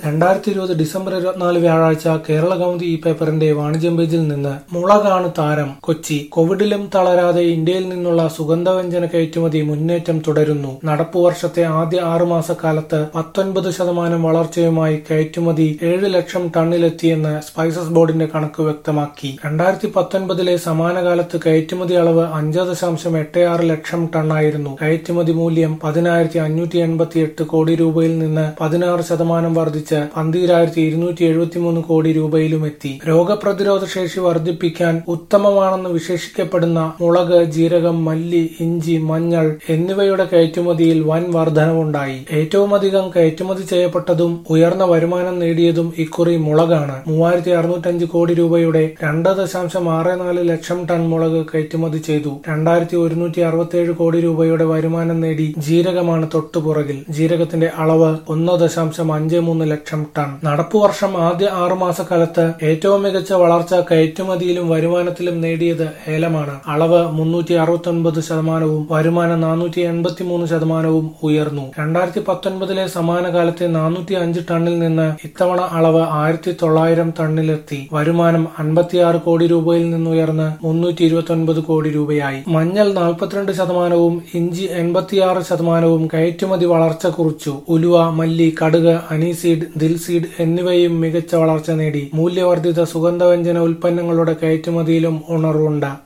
2020 December 24 വ്യാഴാഴ്ച കേരള കൗമുദി ഈ പേപ്പറിന്റെ വാണിജ്യം പേജിൽ നിന്ന് മുളകാണ് താരം. കൊച്ചി. കോവിഡിലും തളരാതെ ഇന്ത്യയിൽ നിന്നുള്ള സുഗന്ധവ്യഞ്ജന കയറ്റുമതി മുന്നേറ്റം തുടരുന്നു. നടപ്പുവർഷത്തെ ആദ്യ 6 മാസക്കാലത്ത് 19% വളർച്ചയുമായി കയറ്റുമതി 7 ലക്ഷം ടണ്ണിലെത്തിയെന്ന് സ്പൈസസ് ബോർഡിന്റെ കണക്ക് വ്യക്തമാക്കി. 2019 സമാന കാലത്ത് കയറ്റുമതി അളവ് 5.86 ലക്ഷം ടണ്ണായിരുന്നു. കയറ്റുമതി മൂല്യം 10,588 കോടി രൂപയിൽ നിന്ന് 16% വർദ്ധിച്ച് 12,273 കോടി രൂപയിലുമെത്തി. രോഗപ്രതിരോധ ശേഷി വർദ്ധിപ്പിക്കാൻ ഉത്തമമാണെന്ന് വിശേഷിക്കപ്പെടുന്ന മുളക്, ജീരകം, മല്ലി, ഇഞ്ചി, മഞ്ഞൾ എന്നിവയുടെ കയറ്റുമതിയിൽ വൻ വർധനവുണ്ടായി. ഏറ്റവുമധികം കയറ്റുമതി ചെയ്യപ്പെട്ടതും ഉയർന്ന വരുമാനം നേടിയതും ഇക്കുറി മുളകാണ്. 3,605 കോടി രൂപയുടെ 2.64 ലക്ഷം ടൺ മുളക് കയറ്റുമതി ചെയ്തു. 2,167 കോടി രൂപയുടെ വരുമാനം നേടി ജീരകമാണ് തൊട്ടുപുറകിൽ. ജീരകത്തിന്റെ അളവ് 1.53 ലക്ഷം ടൺ. നടപ്പുവർഷം ആദ്യ 6 മാസക്കാലത്ത് ഏറ്റവും മികച്ച വളർച്ച കയറ്റുമതിയിലും വരുമാനത്തിലും നേടിയത് ഏലമാണ്. അളവ് 369%, വരുമാനം 483% ഉയർന്നു. 2019 സമാന കാലത്തെ 405 ടണ്ണിൽ നിന്ന് ഇത്തവണ അളവ് 1,900 ടണ്ണിലെത്തി. വരുമാനം 56 കോടി രൂപയിൽ നിന്നുയർന്ന് 329 കോടി രൂപയായി. മഞ്ഞൾ 42%, ഇഞ്ചി 86% കയറ്റുമതി വളർച്ച കുറിച്ചു. ഉലുവ, മല്ലി, കടുക്, അനീസീഡ്, ദിൽസീഡ് എന്നിവയും മികച്ച വളർച്ച നേടി. മൂല്യവർദ്ധിത സുഗന്ധവ്യഞ്ജന ഉൽപ്പന്നങ്ങളുടെ കയറ്റുമതിയിലും ഉണർവുണ്ട്.